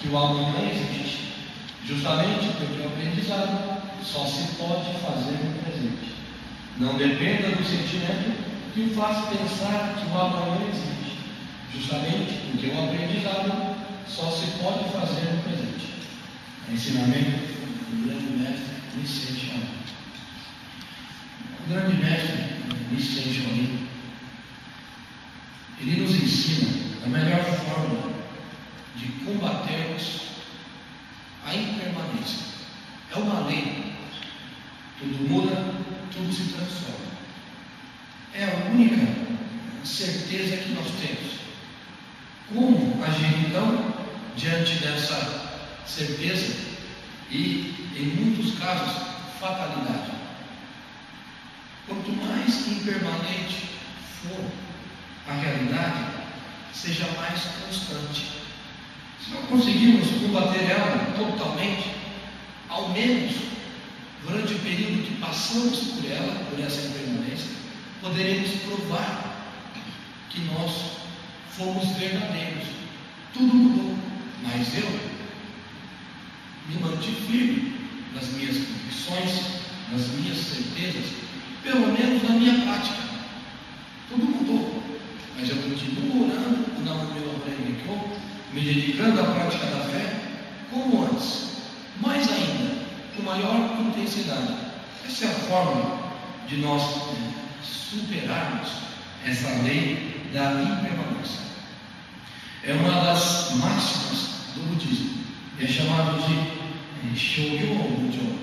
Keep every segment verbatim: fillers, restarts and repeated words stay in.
que o amanhã existe, justamente porque o aprendizado só se pode fazer no presente. Não dependa do sentimento que o faz pensar que o amanhã existe, justamente porque o aprendizado só se pode fazer no presente. É ensinamento do grande mestre Vicente Shaolin. O grande mestre Vicente Shaolin, ele nos ensina a melhor forma de combatermos a impermanência. É uma lei. Tudo muda, tudo se transforma. É a única certeza que nós temos. Como agir então diante dessa certeza e, em muitos casos, fatalidade? Quanto mais impermanente for a realidade, seja mais constante. Se não conseguirmos combater ela totalmente, ao menos durante o período que passamos por ela, por essa impermanência, poderemos provar que nós fomos verdadeiros. Tudo mudou, mas eu me mantive firme nas minhas convicções, nas minhas certezas, pelo menos na minha prática. Tudo mudou, mas eu continuo orando, não meu aprendizado, me dedicando à prática da fé, como antes, mais ainda, com maior intensidade. Essa é a forma de nós superarmos essa lei da impermanência. É uma das máximas do budismo. É chamado de Shogyo Bujo.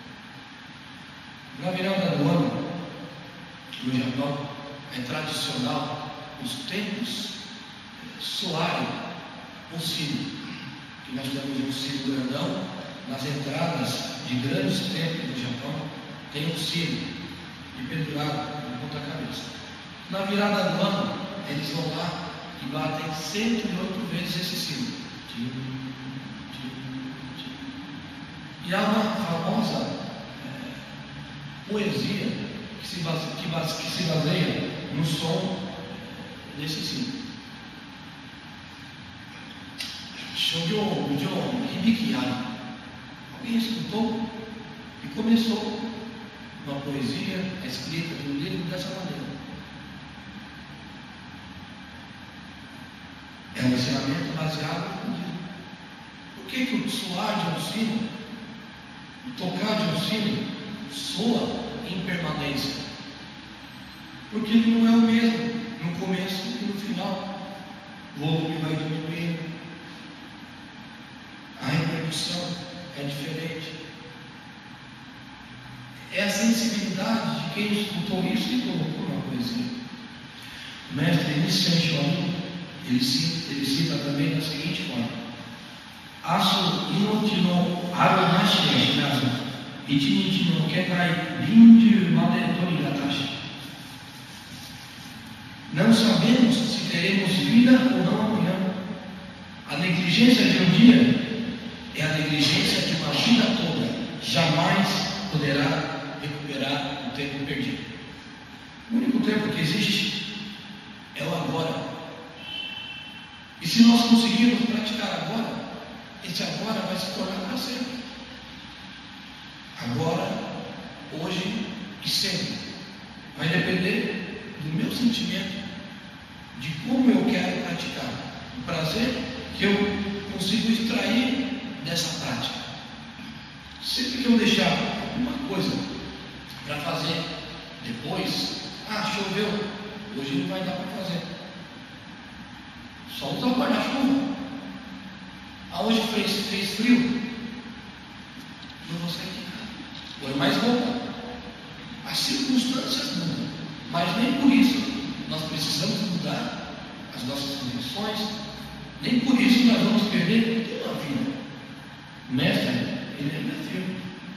Na virada do ano, no Japão, é tradicional os templos soarem um sino. Que nós temos um sino grandão nas entradas de grandes templos do Japão, tem um sino e pendurado na ponta cabeça. Na virada do ano, eles vão lá e batem cento e oito vezes esse sino. E há uma famosa é, poesia que se, baseia, que, base, que se baseia no som desse sino. Shogyo Bujo Hibikiyari. Alguém escutou e começou uma poesia escrita no livro dessa maneira. É um ensinamento baseado no budismo. Por que, que o soar de um sino, o tocar de um sino, soa em permanência? Porque ele não é o mesmo no começo e no final. O volume vai diminuindo, a repercussão é diferente. É a sensibilidade de quem escutou isso e colocou uma poesia. O mestre Vicente Shaolin, ele cita, ele cita também da seguinte forma: Asu inochi no aru nashi ga shirazu, ichinichi no kekai rinju made torigatashi. Não sabemos se teremos vida ou não amanhã. A negligência de um dia é a negligência de uma vida toda. Jamais poderá recuperar o tempo perdido. O único tempo que existe é o agora. E se nós conseguirmos praticar agora, esse agora vai se tornar para sempre. Agora, hoje e sempre. Vai depender do meu sentimento, de como eu quero praticar, o prazer que eu consigo extrair dessa prática. Sempre que eu deixar alguma coisa para fazer depois, ah, choveu, hoje não vai dar para fazer. Só usar o guarda-chuva. Ah, hoje fez, fez frio, não vou sair de casa, põe mais roupa. As circunstâncias mudam, mas nem por isso nós precisamos mudar as nossas condições, nem por isso nós vamos perder uma vida. O mestre, ele ainda é firme.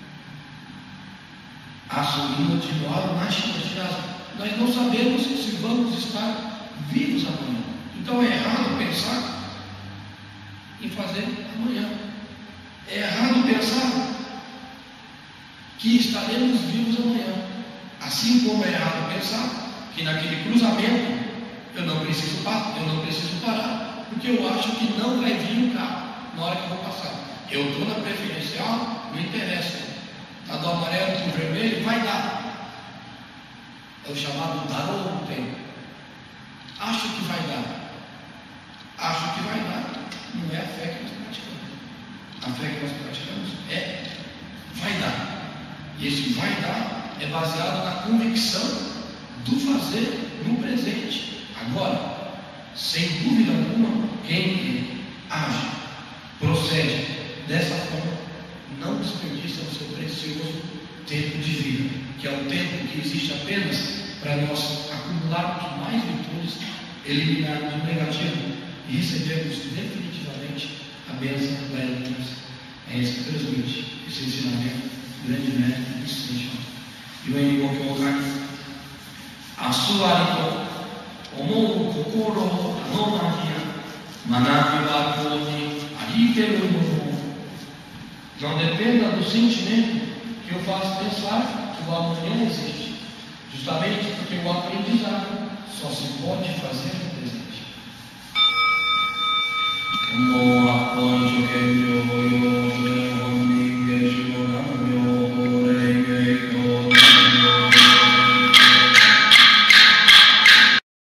Assumindo continuado na chance. Nós não sabemos se vamos estar vivos amanhã. Então é errado pensar em fazer amanhã. É errado pensar que estaremos vivos amanhã. Assim como é errado pensar que naquele cruzamento eu não preciso parar, eu não preciso parar, porque eu acho que não vai vir um carro. na hora que eu vou passar. Eu estou na preferencial, não interessa. Está do amarelo para o vermelho, vai dar. É o chamado dar ou não tem. Acho que vai dar. Acho que vai dar. Não é a fé que nós praticamos. A fé que nós praticamos é vai dar. E esse vai dar é baseado na convicção do fazer no presente, agora. Sem dúvida alguma, quem age, procede dessa forma, não desperdiça o seu precioso tempo de vida, que é o tempo que existe apenas para nós acumularmos mais virtudes, eliminarmos o negativo e recebermos definitivamente a bênção da herança. É isso que transmite esse ensinamento grande médico e excelente. E o inimigo que colocar a sua Omo kokoro anomalia manati bakoni arikeru. Não dependa do sentimento que eu faço pensar que o amanhã existe, justamente porque o aprendizado só se pode fazer no presente. Como a ponte que eu